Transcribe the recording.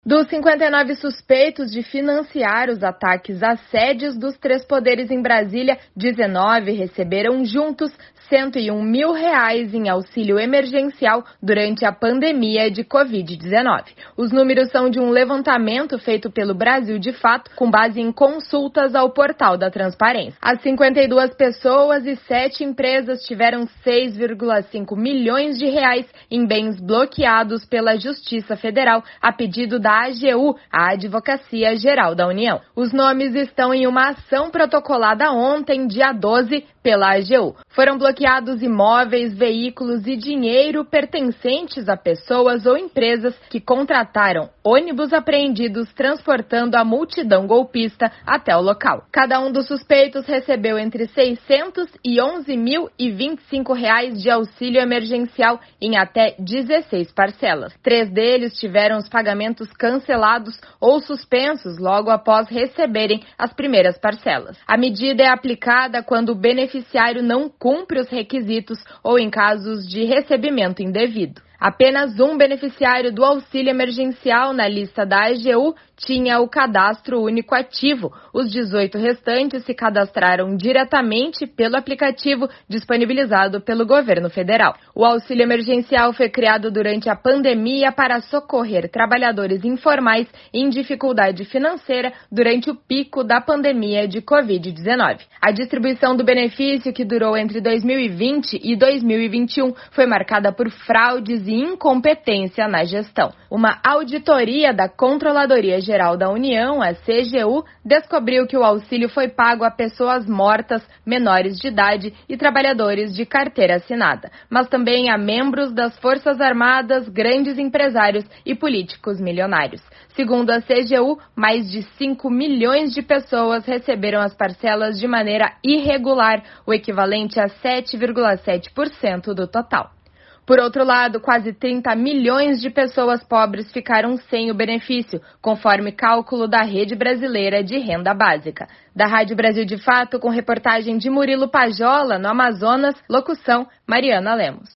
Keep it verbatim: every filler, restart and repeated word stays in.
Dos cinquenta e nove suspeitos de financiar os ataques às sedes dos três poderes em Brasília, dezenove receberam juntos cento e um mil reais em auxílio emergencial durante a pandemia de covid dezenove. Os números são de um levantamento feito pelo Brasil de Fato, com base em consultas ao portal da Transparência. As cinquenta e duas pessoas e sete empresas tiveram seis vírgula cinco milhões de reais em bens bloqueados pela Justiça Federal a pedido da A G U, a Advocacia Geral da União. Os nomes estão em uma ação protocolada ontem, dia doze, pela A G U. Foram bloqueados imóveis, veículos e dinheiro pertencentes a pessoas ou empresas que contrataram ônibus apreendidos transportando a multidão golpista até o local. Cada um dos suspeitos recebeu entre seiscentos e onze mil e vinte e cinco reais de auxílio emergencial em até dezesseis parcelas. Três deles tiveram os pagamentos cancelados ou suspensos logo após receberem as primeiras parcelas. A medida é aplicada quando o beneficiário não cumpre os requisitos ou em casos de recebimento indevido. Apenas um beneficiário do auxílio emergencial na lista da A G U tinha o cadastro único ativo. Os dezoito restantes se cadastraram diretamente pelo aplicativo disponibilizado pelo governo federal. O auxílio emergencial foi criado durante a pandemia para socorrer trabalhadores informais em dificuldade financeira durante o pico da pandemia de covid dezenove. A distribuição do benefício, que durou entre dois mil e vinte e dois mil e vinte e um, foi marcada por fraudes e incompetência na gestão. Uma auditoria da Controladoria Geral da União, a C G U, descobriu que o auxílio foi pago a pessoas mortas, menores de idade e trabalhadores de carteira assinada, mas também a membros das Forças Armadas, grandes empresários e políticos milionários. Segundo a C G U, mais de cinco milhões de pessoas receberam as parcelas de maneira irregular, o equivalente a sete vírgula sete por cento do total. Por outro lado, quase trinta milhões de pessoas pobres ficaram sem o benefício, conforme cálculo da Rede Brasileira de Renda Básica. Da Rádio Brasil de Fato, com reportagem de Murilo Pajola, no Amazonas, locução Mariana Lemos.